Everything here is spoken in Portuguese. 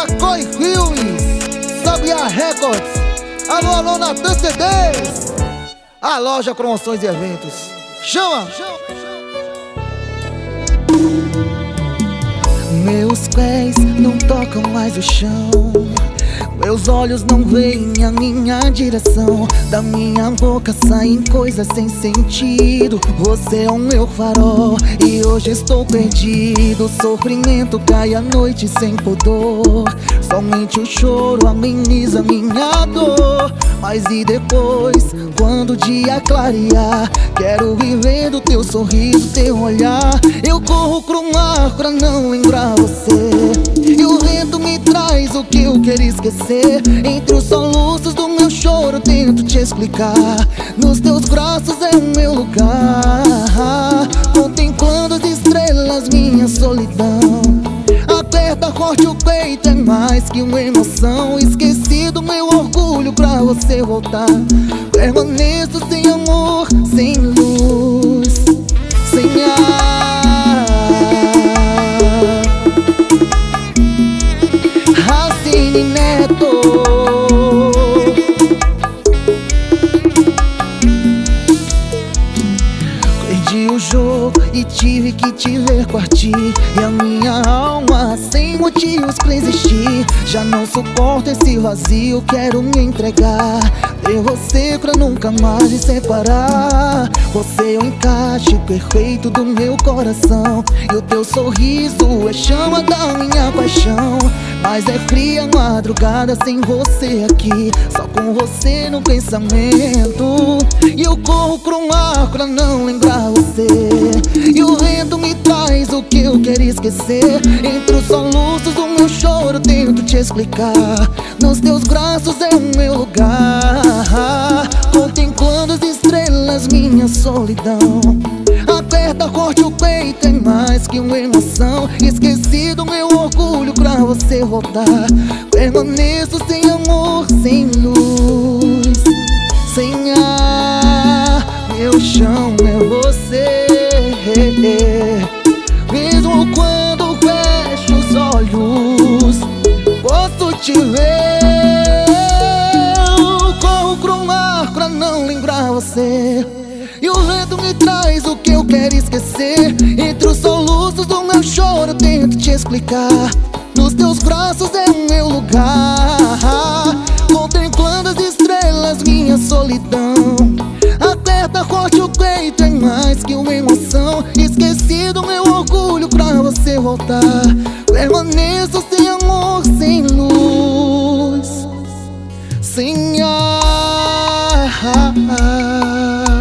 Coi Filmes, Sabia Records, alô Natan CDs, a loja promoções e eventos. Chama! Meus pés não tocam mais o chão, meus olhos não veem a minha direção. Da minha boca saem coisas sem sentido. Você é o meu farol e hoje estou perdido. Sofrimento cai à noite sem pudor, somente o choro ameniza minha dor. Mas e depois, quando o dia clarear, quero viver do teu sorriso, teu olhar. Eu corro pro mar pra não lembrar você, e o vento me traz o que eu queria esquecer. Entre os soluços do meu choro tento te explicar. Nos teus braços é o meu lugar, contemplando as estrelas, minha solidão. Aperta forte o peito, é mais que uma emoção. Esqueci do meu orgulho pra você voltar. Permaneço sem amor, sem luz, sem ar. Racine Neto. Perdi o jogo e tive que te ver partir, e a minha alma sem motivos pra existir. Já não suporto esse vazio, quero me entregar. Ter você pra nunca mais me separar. Você é o encaixe perfeito do meu coração, e o teu sorriso é chama da minha paixão. Mas é fria a madrugada sem você aqui, só com você no pensamento. E eu corro pro mar pra não lembrar você, e o vento me traz o que eu queria esquecer. Entre os soluços do meu choro tento te explicar. Nos teus braços é o meu lugar, contemplando as estrelas, minha solidão. Aperta forte o peito, é mais que uma emoção. Esqueci do meu orgulho pra você voltar. Permaneço sem amor, sem luz, sem ar. Meu chão é você, mesmo quando fecho os olhos, posso te ver. Eu corro pro mar pra não lembrar você, e o vento me traz o que eu quero esquecer. Entre os soluços do meu choro tento te explicar. Nos teus braços é o meu lugar, contemplando as estrelas, minha solidão. Aperta forte o peito, é mais que uma emoção. Esqueci do meu orgulho pra você voltar. Permaneço sem amor, sem luz, sem ar.